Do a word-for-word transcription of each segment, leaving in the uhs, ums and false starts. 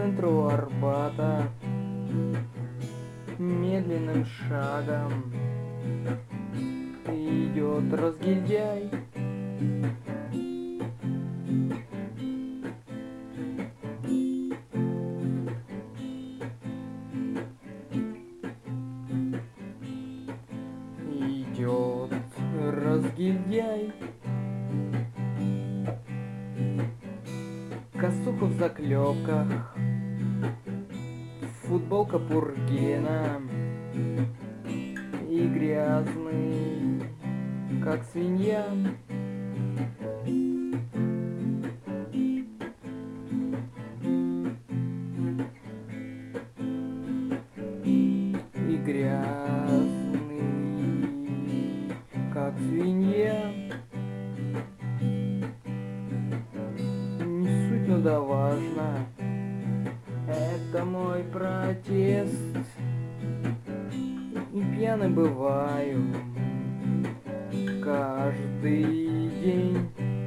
центру Арбата медленным шагом идет разгильдяй. Идет разгильдяй. Косуха в заклепках, футболка Пургена и грязный, как свинья. И грязный, как свинья. Не суть, но да важно. Это мой протест. И пьяный бываю каждый день.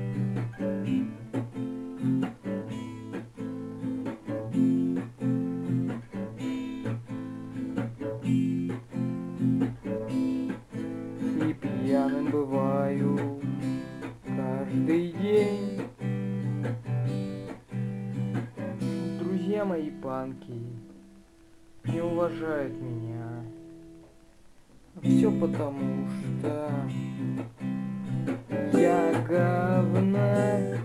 И пьяным бываю каждый день. Друзья мои панки не уважают меня. Все потому, что я говна.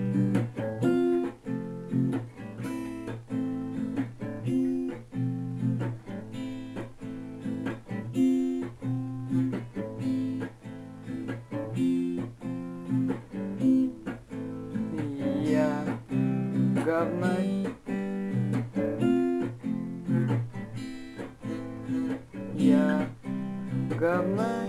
Я говнарь. Я говна.